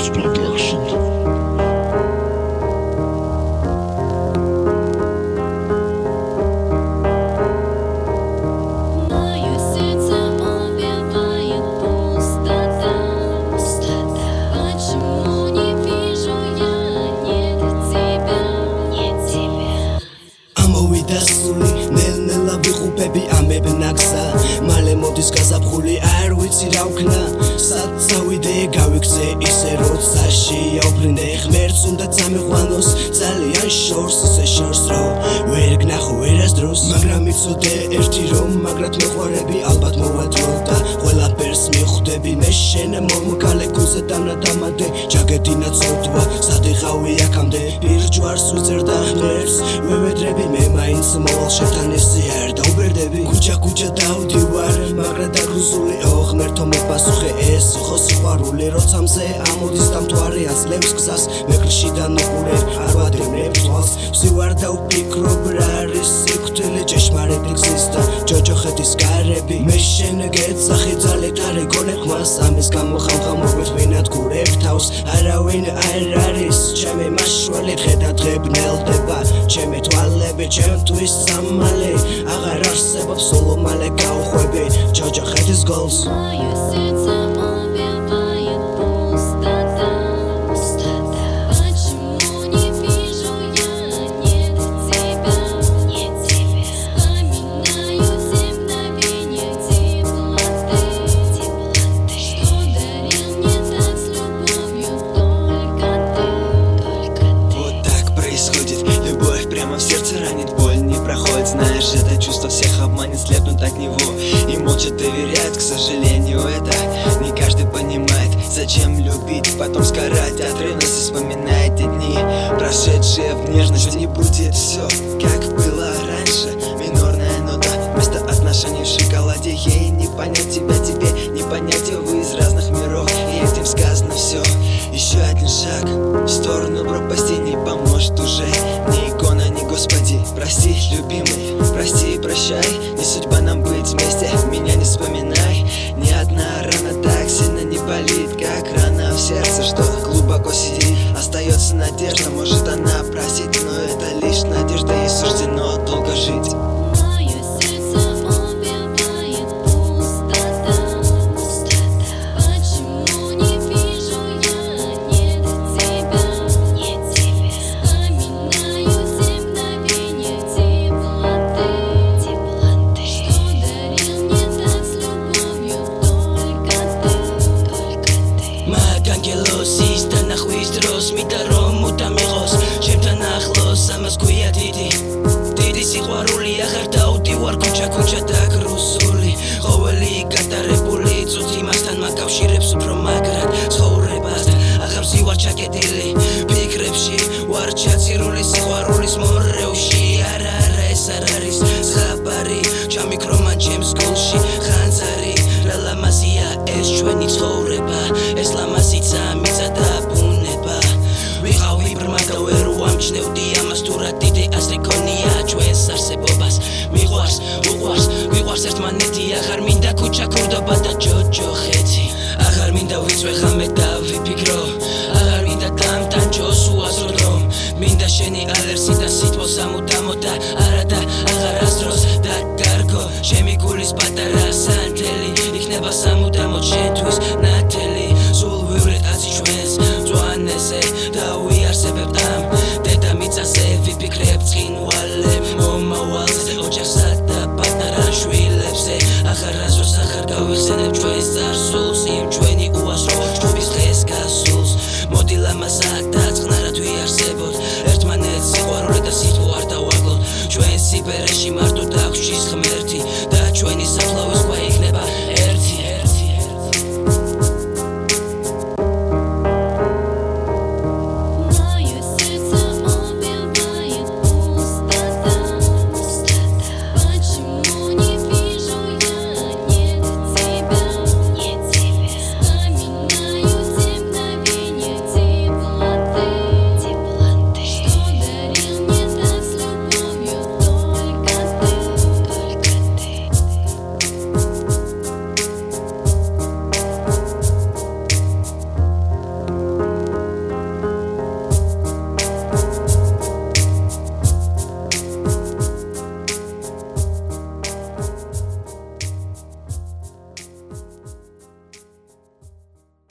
Records Production. ნელ-ნელა ვიღუპები ამებნაგსა მალე მოდის გაზაფხული არ ვიცი რა ვქნა სად წავიდე გავიქცე ისე როცა შეიაუფრინდე ღმერთს უნდა წამიყვანოს ძალიან შორს ისე შორს რო ვერ გნახო ვერასდროს მაგრამ იცოდე ერთი რომ მაგრად მეყვარები ალბათ მოვადრო და ყველაფერს მიხვდები მე შენ მომკალე გულზე დანადამადე ჯაგედინა წოდვა სად იყავი აქამდე პირჯვარს უწერდა ღმერთს ვევედრები მე მაინც მოვალ შეთან ისე არ დაუბერდები ქუჩა დავდივარ მაგრა დაგრუსული ღმერთო მოპასუხე ეს ხო სიყვარული როცა მზე ამოდის და მთვარე აძლევს გზას მეკლშიდან უყურე არ ვადევნებ თვალს ვსივარ და ვფიქრობ რა არის სიკვდილი ჭეშმარიტი გზის და ჯოჯოხეთის კარები მე შენ გეცახი ძალით არ ეგონე ხმას ამის გამო ხამხამობით ვინადგურებ თავს არავინ არ არის ჩემი მაშველი ხედა დღე ბნელდება ჩემი თვალები ჩემთვის სამალე აღარ არსებობს სულ მალე გავხვები ჯოჯოხეთის გოლს Знаешь, это чувство всех обманет, слепнут от него и молча доверяют, к сожалению, это не каждый понимает. Зачем любить, потом сгорать от ревности, вспоминая те дни, прошедшие в нежности. Не будет все, как было раньше. Минорная нота вместо отношений в шоколаде. Ей не понять тебя, тебе не понять, вы из разных миров, и этим сказано все. Еще один шаг в сторону пропасти не поможет уже ни икона, ни Господи. Прости, любимый, прости и прощай. Не судьба нам быть вместе, меня не вспоминай. Ни одна рана так сильно не болит, как рана в сердце, что глубоко сидит. Остается надежда, может она простит, но это лишь надежда, ей суждено долго жить. Ангелოსის და ნახვის დროს მინდა რომ მუდამიღოს ჩემთან ახლოს ამას გვია დიდი სიყვარული აღარ დავდივარ ქუჩა დაგრუსული ყოველი გატარებული წუთი მასთან მაკავშირებს უფრო მაგრად ცხოვრებასთან აღარ ვზივარ ჩაკეტილი ფიქრებში ვარ ჩაცირული სიყვარულის მორევში არა ეს არ არის ზღაპარი ჩამიქრომა ჩემს გულში ხანძარი რა ლამაზია ეს ჩვენი ცხოვრება ეს ლამაზიცა მიწადა ბუნება ვიყავი ბრმა და ვერ ვამჩნევდი ამას თუ რა დიდი აზრი ქონია ჩვენს არსებობას მიყვარს ერთმანეთი აღარ მინდა ქუჩა ქურდობა და ჯოჯოხეთი აღარ მინდა ვიწვე ღამე და ვიფიქრო აღარ მინდა დამტანჯოს უაზრო რომ მინდა შენი ალერსი და სითბო სამუდამო და არა და აღარას დროს და კარგო ჩემი გულის პატარა სანთელი იქნება სამუდამო შენთვის ნათელი სულ ვივლეთ აზი ჩვენს მწვანეზე და ვიარსებებთ ამ დედამიწაზე ვიფიქრებ ცხინვალებ მომავალზე ოჯახსა და პატარა შვილებზე აღარასდროს აღარ გავიხსენებ ჩვენს წარსულს იმ ჩვენი უაზრო ჯგუფის დღეს გასულს მოდი ლამაზად და წყნარად ვიარსებოთ ერთმანეთს სიყვარული და სითბო არ დავაგლოთ ჩვენ სიბერეში